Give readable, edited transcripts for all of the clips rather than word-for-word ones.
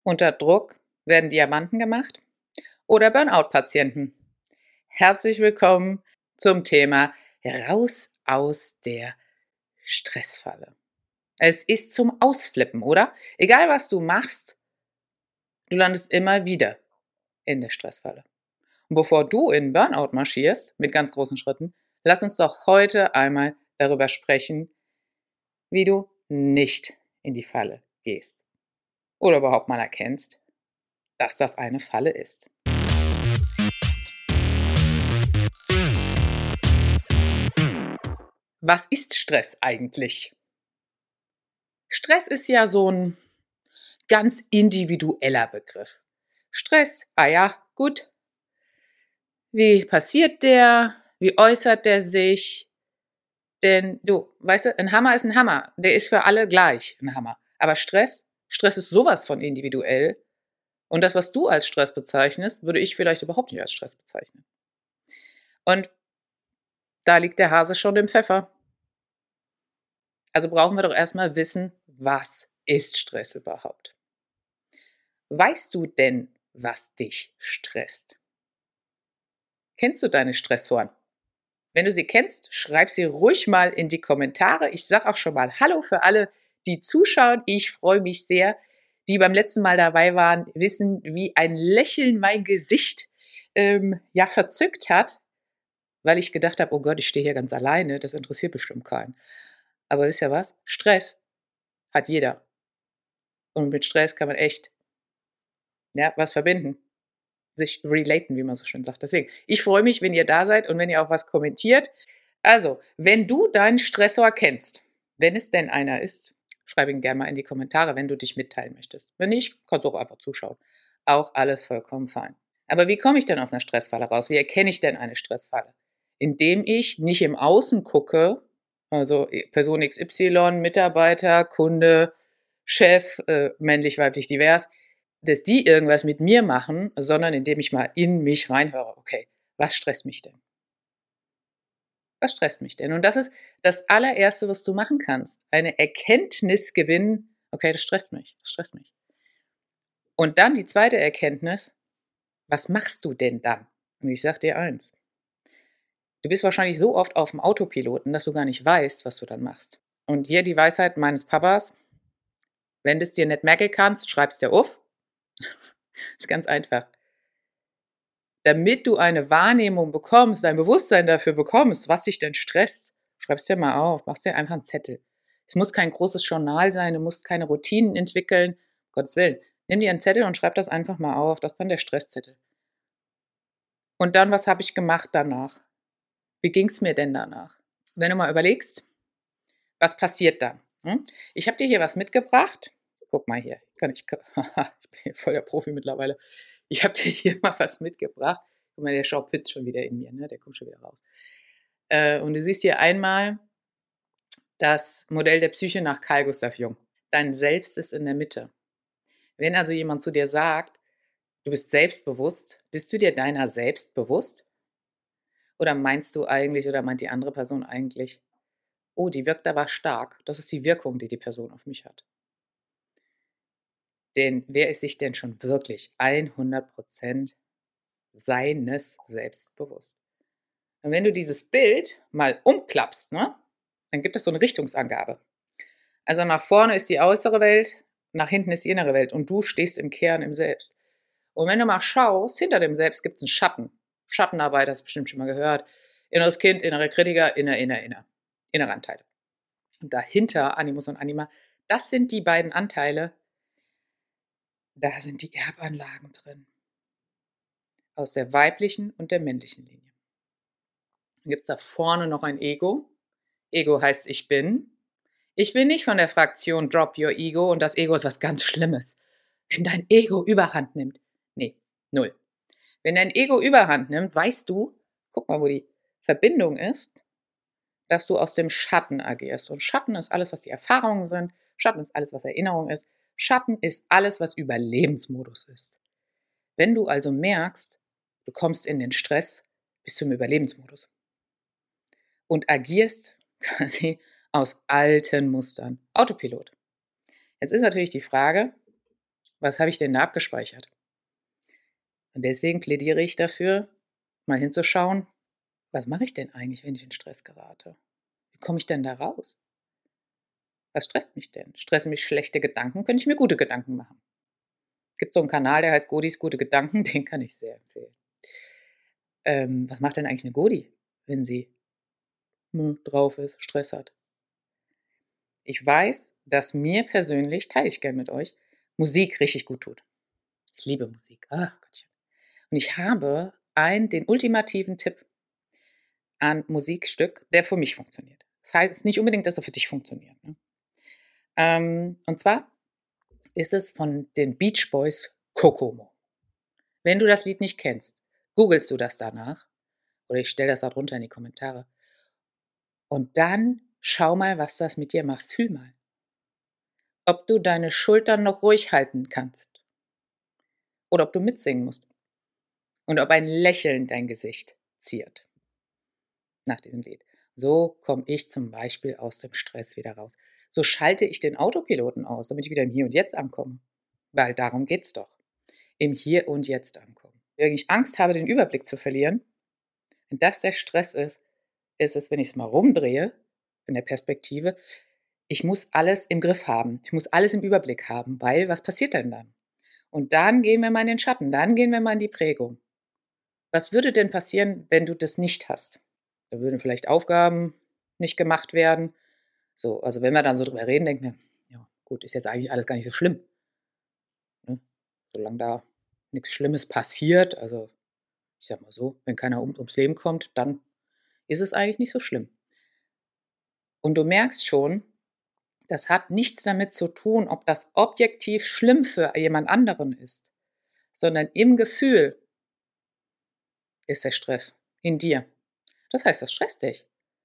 Unter Druck werden Diamanten gemacht oder Burnout-Patienten. Herzlich willkommen zum Thema Raus aus der Stressfalle. Es ist zum Ausflippen, oder? Egal was du machst, du landest immer wieder in der Stressfalle. Und bevor du in Burnout marschierst, mit ganz großen Schritten, lass uns doch heute einmal darüber sprechen, wie du nicht in die Falle gehst. Oder überhaupt mal erkennst, dass das eine Falle ist. Was ist Stress eigentlich? Stress ist ja so ein ganz individueller Begriff. Stress, ja, gut. Wie passiert der? Wie äußert der sich? Denn du, weißt du, ein Hammer ist ein Hammer. Der ist für alle gleich ein Hammer. Aber Stress ist sowas von individuell. Und das, was du als Stress bezeichnest, würde ich vielleicht überhaupt nicht als Stress bezeichnen. Und da liegt der Hase schon im Pfeffer. Also brauchen wir doch erstmal wissen, was ist Stress überhaupt? Weißt du denn, was dich stresst? Kennst du deine Stressoren? Wenn du sie kennst, schreib sie ruhig mal in die Kommentare. Ich sage auch schon mal Hallo für alle, die zuschauen. Ich freue mich sehr. Die beim letzten Mal dabei waren, wissen, wie ein Lächeln mein Gesicht verzückt hat, weil ich gedacht habe, oh Gott, ich stehe hier ganz alleine, das interessiert bestimmt keinen. Aber wisst ihr was? Stress hat jeder. Und mit Stress kann man echt was verbinden. Sich relaten, wie man so schön sagt. Deswegen, ich freue mich, wenn ihr da seid und wenn ihr auch was kommentiert. Also, wenn du deinen Stressor kennst, wenn es denn einer ist, schreib ihn gerne mal in die Kommentare, wenn du dich mitteilen möchtest. Wenn nicht, kannst du auch einfach zuschauen. Auch alles vollkommen fein. Aber wie komme ich denn aus einer Stressfalle raus? Wie erkenne ich denn eine Stressfalle? Indem ich nicht im Außen gucke, also Person XY, Mitarbeiter, Kunde, Chef, männlich, weiblich, divers, dass die irgendwas mit mir machen, sondern indem ich mal in mich reinhöre. Okay, was stresst mich denn? Was stresst mich denn? Und das ist das allererste, was du machen kannst. Eine Erkenntnis gewinnen. Okay, das stresst mich. Das stresst mich. Und dann die zweite Erkenntnis. Was machst du denn dann? Und ich sag dir eins. Du bist wahrscheinlich so oft auf dem Autopiloten, dass du gar nicht weißt, was du dann machst. Und hier die Weisheit meines Papas. Wenn du es dir nicht merken kannst, schreib's dir auf. Ist ganz einfach. Damit du eine Wahrnehmung bekommst, ein Bewusstsein dafür bekommst, was dich denn stresst, schreib's dir mal auf, machst dir einfach einen Zettel. Es muss kein großes Journal sein, du musst keine Routinen entwickeln, um Gottes Willen. Nimm dir einen Zettel und schreib das einfach mal auf, das ist dann der Stresszettel. Und dann, was habe ich gemacht danach? Wie ging es mir denn danach? Wenn du mal überlegst, was passiert dann? Ich habe dir hier was mitgebracht. Guck mal hier, ich bin hier voll der Profi mittlerweile. Ich habe dir hier mal was mitgebracht. Guck mal, der Schaupitz schon wieder in mir, ne? Der kommt schon wieder raus. Und du siehst hier einmal das Modell der Psyche nach Carl Gustav Jung. Dein Selbst ist in der Mitte. Wenn also jemand zu dir sagt, du bist selbstbewusst, bist du dir deiner selbst bewusst? Oder meinst du eigentlich, oder meint die andere Person eigentlich, oh, die wirkt aber stark. Das ist die Wirkung, die die Person auf mich hat. Denn wer ist sich denn schon wirklich 100% seines Selbst bewusst? Und wenn du dieses Bild mal umklappst, ne, dann gibt es so eine Richtungsangabe. Also nach vorne ist die äußere Welt, nach hinten ist die innere Welt und du stehst im Kern im Selbst. Und wenn du mal schaust, hinter dem Selbst gibt es einen Schatten. Schattenarbeit, hast du bestimmt schon mal gehört. Inneres Kind, innere Kritiker, innere Anteile. Und dahinter, Animus und Anima, das sind die beiden Anteile, da sind die Erbanlagen drin. Aus der weiblichen und der männlichen Linie. Dann gibt es da vorne noch ein Ego. Ego heißt ich bin. Ich bin nicht von der Fraktion Drop Your Ego und das Ego ist was ganz Schlimmes. Wenn dein Ego Überhand nimmt. Nee, null. Wenn dein Ego Überhand nimmt, weißt du, guck mal, wo die Verbindung ist, dass du aus dem Schatten agierst. Und Schatten ist alles, was die Erfahrungen sind. Schatten ist alles, was Erinnerung ist. Schatten ist alles, was Überlebensmodus ist. Wenn du also merkst, du kommst in den Stress, bist du im Überlebensmodus. Und agierst quasi aus alten Mustern. Autopilot. Jetzt ist natürlich die Frage, Was habe ich denn da abgespeichert? Und deswegen plädiere ich dafür, mal hinzuschauen, was mache ich denn eigentlich, wenn ich in Stress gerate? Wie komme ich denn da raus? Was stresst mich denn? Stressen mich schlechte Gedanken? Könnte ich mir gute Gedanken machen? Gibt so einen Kanal, der heißt Godis gute Gedanken, den kann ich sehr empfehlen. Was macht denn eigentlich eine Godi, wenn sie drauf ist, Stress hat? Ich weiß, dass mir persönlich, teile ich gern mit euch, Musik richtig gut tut. Ich liebe Musik. Ah, Gottchen. Und ich habe den ultimativen Tipp an Musikstück, der für mich funktioniert. Das heißt nicht unbedingt, dass er für dich funktioniert. Ne? Und zwar ist es von den Beach Boys Kokomo. Wenn du das Lied nicht kennst, googelst du das danach oder ich stelle das da drunter in die Kommentare und dann schau mal, was das mit dir macht. Fühl mal, ob du deine Schultern noch ruhig halten kannst oder ob du mitsingen musst und ob ein Lächeln dein Gesicht ziert nach diesem Lied. So komme ich zum Beispiel aus dem Stress wieder raus. So schalte ich den Autopiloten aus, damit ich wieder im Hier und Jetzt ankomme. Weil darum geht's doch. Im Hier und Jetzt ankommen. Wenn ich Angst habe, den Überblick zu verlieren, wenn das der Stress ist, ist es, wenn ich es mal rumdrehe, in der Perspektive, ich muss alles im Griff haben. Ich muss alles im Überblick haben, weil was passiert denn dann? Und dann gehen wir mal in den Schatten, dann gehen wir mal in die Prägung. Was würde denn passieren, wenn du das nicht hast? Da würden vielleicht Aufgaben nicht gemacht werden. So, also wenn wir dann so drüber reden, denken wir, ja, gut, ist jetzt eigentlich alles gar nicht so schlimm. Ne? Solange da nichts Schlimmes passiert, also ich sag mal so, wenn keiner ums Leben kommt, dann ist es eigentlich nicht so schlimm. Und du merkst schon, das hat nichts damit zu tun, ob das objektiv schlimm für jemand anderen ist, sondern im Gefühl ist der Stress in dir. Das heißt, das stresst dich.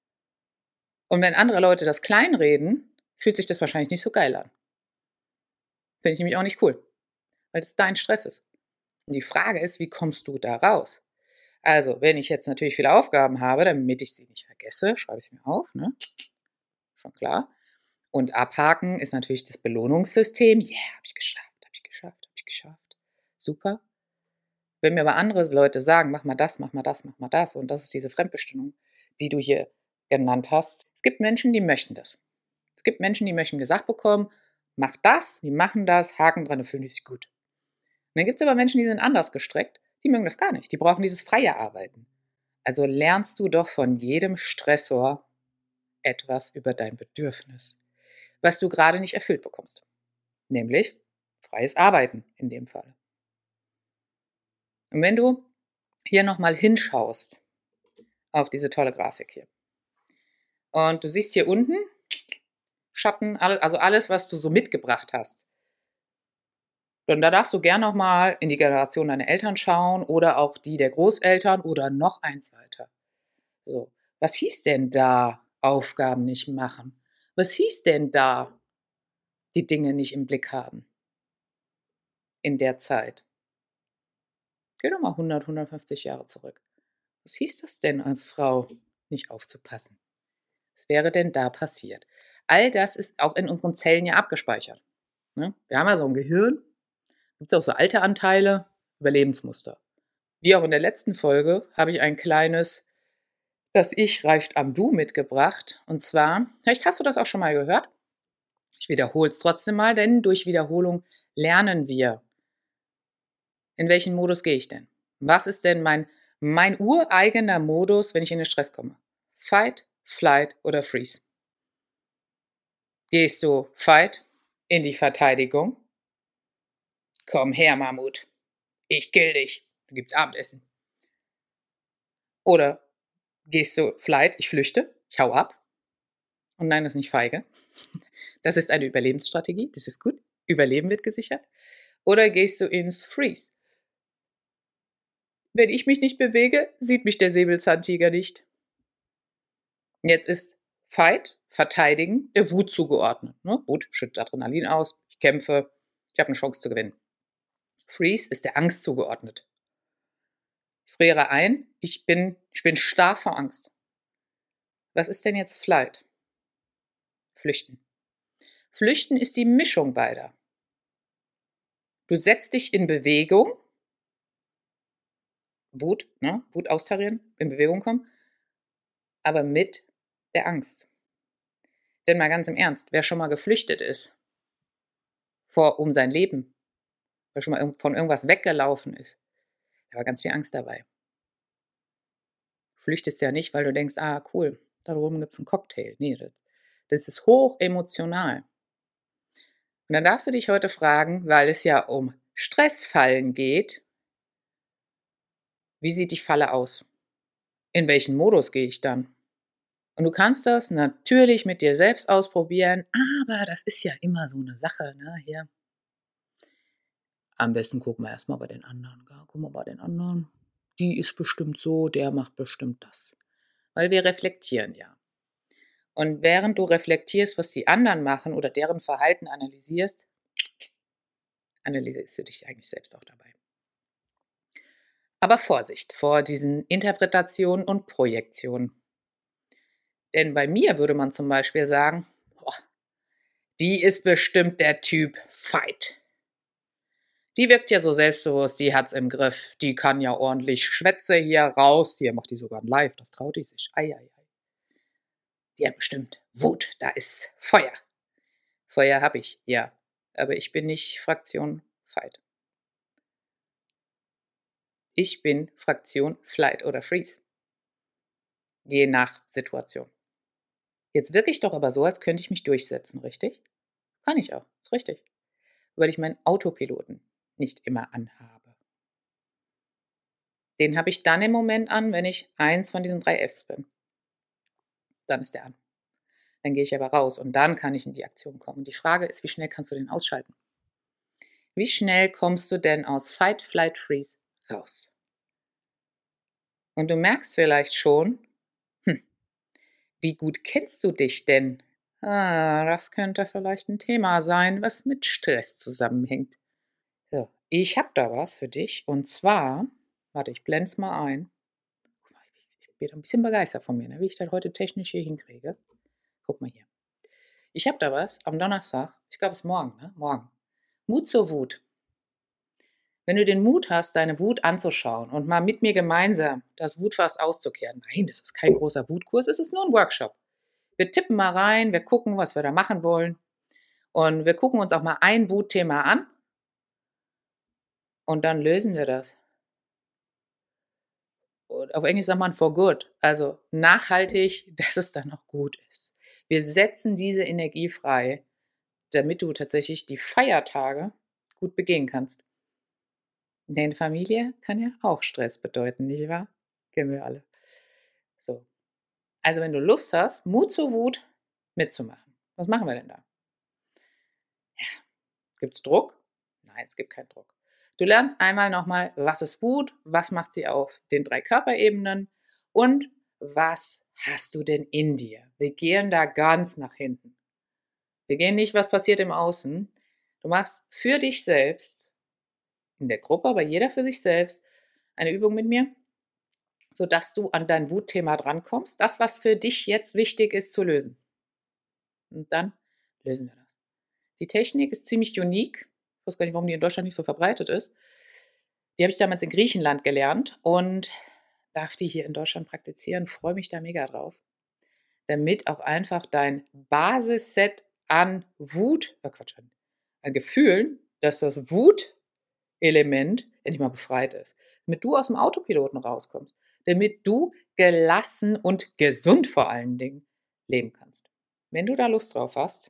Und wenn andere Leute das kleinreden, fühlt sich das wahrscheinlich nicht so geil an. Finde ich nämlich auch nicht cool, weil das dein Stress ist. Und die Frage ist, wie kommst du da raus? Also, wenn ich jetzt natürlich viele Aufgaben habe, damit ich sie nicht vergesse, schreibe ich sie mir auf, ne? Schon klar. Und abhaken ist natürlich das Belohnungssystem. Yeah, habe ich geschafft, habe ich geschafft, habe ich geschafft. Super. Wenn mir aber andere Leute sagen, mach mal das, mach mal das, mach mal das, und das ist diese Fremdbestimmung, die du hier genannt hast. Es gibt Menschen, die möchten das. Es gibt Menschen, die möchten gesagt bekommen, mach das, die machen das, Haken dran, und fühlen sich gut. Und dann gibt es aber Menschen, die sind anders gestrickt, die mögen das gar nicht. Die brauchen dieses freie Arbeiten. Also lernst du doch von jedem Stressor etwas über dein Bedürfnis, was du gerade nicht erfüllt bekommst. Nämlich freies Arbeiten in dem Fall. Und wenn du hier nochmal hinschaust auf diese tolle Grafik hier und du siehst hier unten Schatten, also alles, was du so mitgebracht hast, und da darfst du gern nochmal in die Generation deiner Eltern schauen oder auch die der Großeltern oder noch eins weiter. So, was hieß denn da Aufgaben nicht machen? Was hieß denn da die Dinge nicht im Blick haben in der Zeit? Geh doch mal 100, 150 Jahre zurück. Was hieß das denn als Frau, nicht aufzupassen? Was wäre denn da passiert? All das ist auch in unseren Zellen ja abgespeichert. Ne? Wir haben ja so ein Gehirn, gibt es auch so alte Anteile, Überlebensmuster. Wie auch in der letzten Folge habe ich ein kleines Das Ich reift am Du mitgebracht. Und zwar, vielleicht hast du das auch schon mal gehört. Ich wiederhole es trotzdem mal, denn durch Wiederholung lernen wir. In welchen Modus gehe ich denn? Was ist denn mein ureigener Modus, wenn ich in den Stress komme? Fight, Flight oder Freeze? Gehst du Fight in die Verteidigung? Komm her, Mammut. Ich kill dich. Dann gibt's Abendessen. Oder gehst du Flight, ich flüchte, ich hau ab? Und nein, das ist nicht feige. Das ist eine Überlebensstrategie, das ist gut. Überleben wird gesichert. Oder gehst du ins Freeze? Wenn ich mich nicht bewege, sieht mich der Säbelzahntiger nicht. Jetzt ist Fight, verteidigen, der Wut zugeordnet. Ne? Wut schüttet Adrenalin aus, ich kämpfe, ich habe eine Chance zu gewinnen. Freeze ist der Angst zugeordnet. Ich friere ein, ich bin starr vor Angst. Was ist denn jetzt Flight? Flüchten. Flüchten ist die Mischung beider. Du setzt dich in Bewegung, Wut, ne? Wut austarieren, in Bewegung kommen, aber mit der Angst. Denn mal ganz im Ernst, wer schon mal geflüchtet ist um sein Leben, wer schon mal von irgendwas weggelaufen ist, da war ganz viel Angst dabei. Du flüchtest ja nicht, weil du denkst, ah cool, da drüben gibt es einen Cocktail. Nee, das ist hoch emotional. Und dann darfst du dich heute fragen, weil es ja um Stressfallen geht, wie sieht die Falle aus? In welchen Modus gehe ich dann? Und du kannst das natürlich mit dir selbst ausprobieren, aber das ist ja immer so eine Sache, ne, hier. Am besten gucken wir erst mal bei den anderen, gell? Guck mal bei den anderen. Die ist bestimmt so, der macht bestimmt das. Weil wir reflektieren ja. Und während du reflektierst, was die anderen machen oder deren Verhalten analysierst du dich eigentlich selbst auch dabei. Aber Vorsicht vor diesen Interpretationen und Projektionen. Denn bei mir würde man zum Beispiel sagen, boah, die ist bestimmt der Typ Fight. Die wirkt ja so selbstbewusst, die hat's im Griff. Die kann ja ordentlich Schwätze hier raus. Hier macht die sogar ein Live, das traut die sich. Ei. Die hat bestimmt Wut, da ist Feuer. Feuer habe ich, ja. Aber ich bin nicht Fraktion Fight. Ich bin Fraktion Flight oder Freeze. Je nach Situation. Jetzt wirke ich doch aber so, als könnte ich mich durchsetzen, richtig? Kann ich auch, ist richtig. Weil ich meinen Autopiloten nicht immer anhabe. Den habe ich dann im Moment an, wenn ich eins von diesen 3 Fs bin. Dann ist der an. Dann gehe ich aber raus und dann kann ich in die Aktion kommen. Und die Frage ist, wie schnell kannst du den ausschalten? Wie schnell kommst du denn aus Fight, Flight, Freeze raus? Und du merkst vielleicht schon, wie gut kennst du dich denn? Das könnte vielleicht ein Thema sein, was mit Stress zusammenhängt. So, ich habe da was für dich und zwar, warte, ich blende es mal ein. Ich bin ein bisschen begeistert von mir, ne, wie ich das heute technisch hier hinkriege. Guck mal hier. Ich habe da was am Donnerstag, ich glaube es ist morgen, ne? Morgen. Mut zur Wut. Wenn du den Mut hast, deine Wut anzuschauen und mal mit mir gemeinsam das Wutfass auszukehren. Nein, das ist kein großer Wutkurs, es ist nur ein Workshop. Wir tippen mal rein, wir gucken, was wir da machen wollen. Und wir gucken uns auch mal ein Wutthema an. Und dann lösen wir das. Und auf Englisch sagt man for good. Also nachhaltig, dass es dann auch gut ist. Wir setzen diese Energie frei, damit du tatsächlich die Feiertage gut begehen kannst. Denn Familie kann ja auch Stress bedeuten, nicht wahr? Kennen wir alle. So. Also wenn du Lust hast, Mut zur Wut mitzumachen. Was machen wir denn da? Ja. Gibt es Druck? Nein, es gibt keinen Druck. Du lernst einmal nochmal, was ist Wut, was macht sie auf den 3 Körperebenen und was hast du denn in dir? Wir gehen da ganz nach hinten. Wir gehen nicht, was passiert im Außen. Du machst für dich selbst, in der Gruppe, aber jeder für sich selbst, eine Übung mit mir, sodass du an dein Wutthema drankommst. Das, was für dich jetzt wichtig ist, zu lösen. Und dann lösen wir das. Die Technik ist ziemlich unique. Ich weiß gar nicht, warum die in Deutschland nicht so verbreitet ist. Die habe ich damals in Griechenland gelernt und darf die hier in Deutschland praktizieren. Freue mich da mega drauf. Damit auch einfach dein Basisset an Wut, an Gefühlen, dass das Wutelement endlich mal befreit ist. Damit du aus dem Autopiloten rauskommst. Damit du gelassen und gesund vor allen Dingen leben kannst. Wenn du da Lust drauf hast,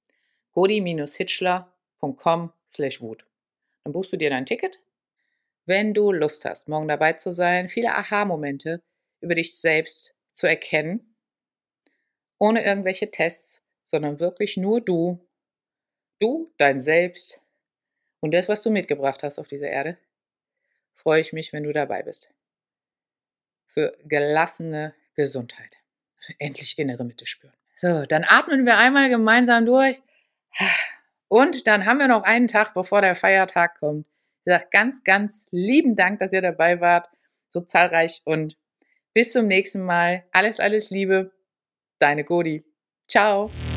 godi-hitschler.com/Wut. Dann buchst du dir dein Ticket. Wenn du Lust hast, morgen dabei zu sein, viele Aha-Momente über dich selbst zu erkennen, ohne irgendwelche Tests, sondern wirklich nur du, dein Selbst und das, was du mitgebracht hast auf dieser Erde, freue ich mich, wenn du dabei bist. Für gelassene Gesundheit. Endlich innere Mitte spüren. So, dann atmen wir einmal gemeinsam durch. Und dann haben wir noch einen Tag, bevor der Feiertag kommt. Ich sage ganz, ganz lieben Dank, dass ihr dabei wart. So zahlreich und bis zum nächsten Mal. Alles, alles Liebe. Deine Godi. Ciao.